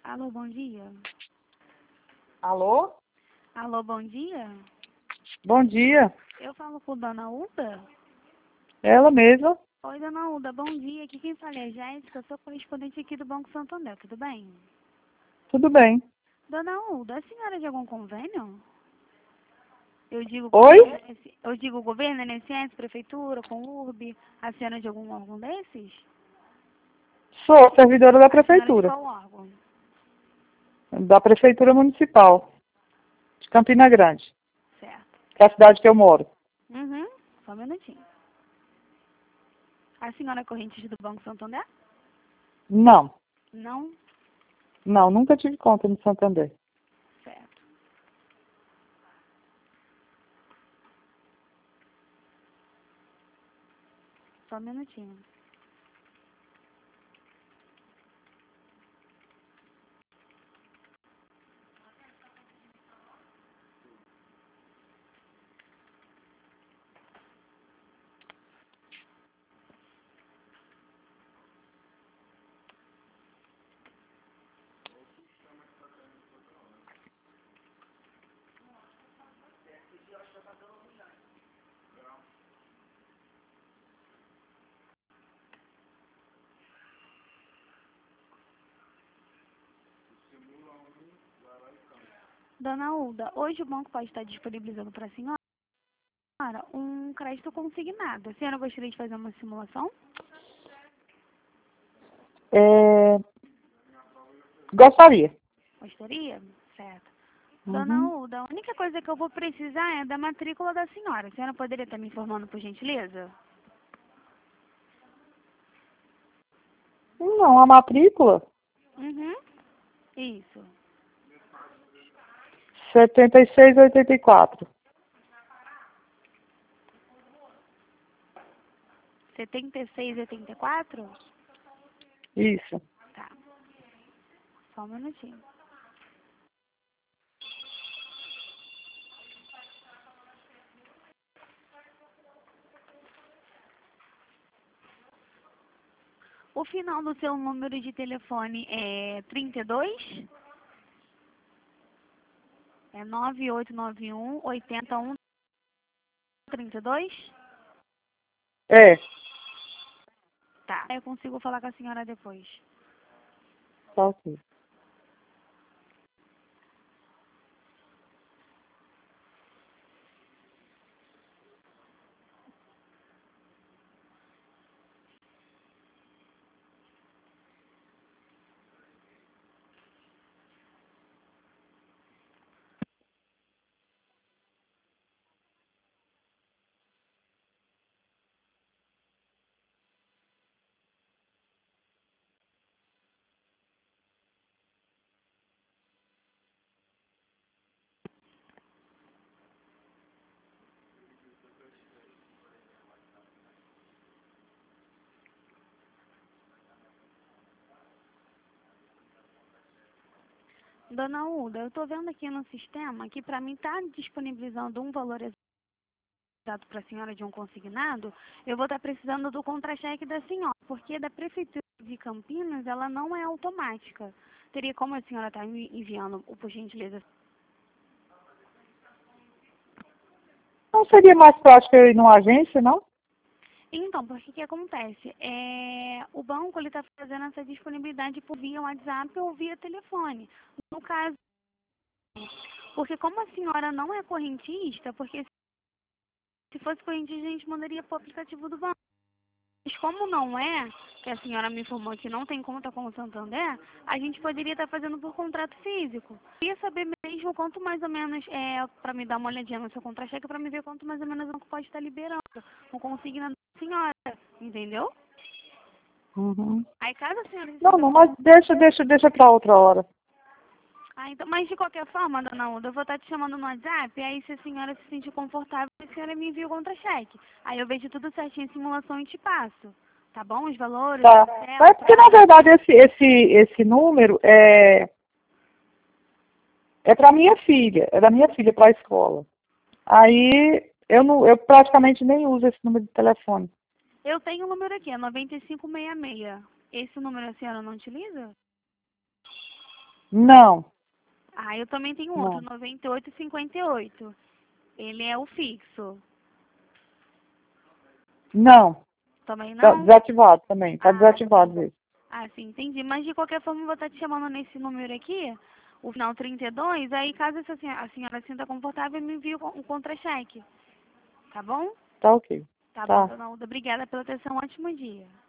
Alô, bom dia. Alô? Alô, bom dia. Bom dia. Eu falo com Dona Uda? Ela mesma? Oi, Dona Uda, bom dia. Aqui quem fala é a Jéssica, eu sou correspondente aqui do Banco Santander, tudo bem? Tudo bem. Dona Uda, a senhora é de algum convênio? Eu digo Oi? governo, INSS, prefeitura, Conurb, a senhora é de algum órgão desses? Sou servidora da A senhora é de prefeitura. qual órgão? Da prefeitura municipal de Campina Grande, Certo. que é a cidade que eu moro. Uhum, só um minutinho. A senhora é corrente do Banco Santander? Não. Não? Não, nunca tive conta no Santander. Certo. Só um minutinho. Dona Uda, hoje o banco pode estar disponibilizando para a senhora um crédito consignado. A senhora gostaria de fazer uma simulação? Gostaria. Gostaria? Certo. Dona Uhum. Uda, a única coisa que eu vou precisar é da matrícula da senhora. A senhora poderia estar me informando, por gentileza? Não, a matrícula? Uhum. Isso. 7684. 7684? Isso. Tá. Só um minutinho. O final do seu número de telefone é 32? É 9891 8132? É. Tá. Eu consigo falar com a senhora depois. Tá ok. Dona Uda, eu tô vendo aqui no sistema que para mim tá disponibilizando um valor exato para a senhora de um consignado. Eu vou estar precisando do contra-cheque da senhora, porque da Prefeitura de Campinas ela não é automática. Teria como a senhora estar me enviando, por gentileza? Não seria mais prático eu ir numa agência, não? Então, porque o que acontece? O banco ele está fazendo essa disponibilidade por via WhatsApp ou via telefone. No caso, porque como a senhora não é correntista, porque se fosse correntista a gente mandaria para o aplicativo do banco. Mas como não é, que a senhora me informou que não tem conta com o Santander, a gente poderia estar fazendo por contrato físico. Queria saber mesmo quanto mais ou menos, para me dar uma olhadinha no seu contra-cheque, para me ver quanto mais ou menos o banco pode estar liberando, com consigna da senhora, entendeu? Uhum. Aí caso a senhora Não, receba não, mas deixa para outra hora. Ah, então, mas de qualquer forma, dona Uda, eu vou estar te chamando no WhatsApp, aí se a senhora se sentir confortável, a senhora me envia o contra-cheque. Aí eu vejo tudo certinho em simulação e te passo. Tá bom? Os valores, Tá. parcela, É porque, na prazo. verdade, esse número é para minha filha, é da minha filha para a escola. Aí eu praticamente nem uso esse número de telefone. Eu tenho o número aqui, é 9566. Esse número a senhora não utiliza? Não, Ah, eu também tenho outro, não. 9858. Ele é o fixo. Não, Também tá não? desativado também. Tá Ah, desativado esse. sim, entendi. Mas de qualquer forma, eu vou estar te chamando nesse número aqui, o final 32. Aí, caso a senhora se sinta confortável, me envie o contra-cheque. Tá bom? Tá ok. Tá bom, Tá. dona Uda. Obrigada pela atenção. Um ótimo dia.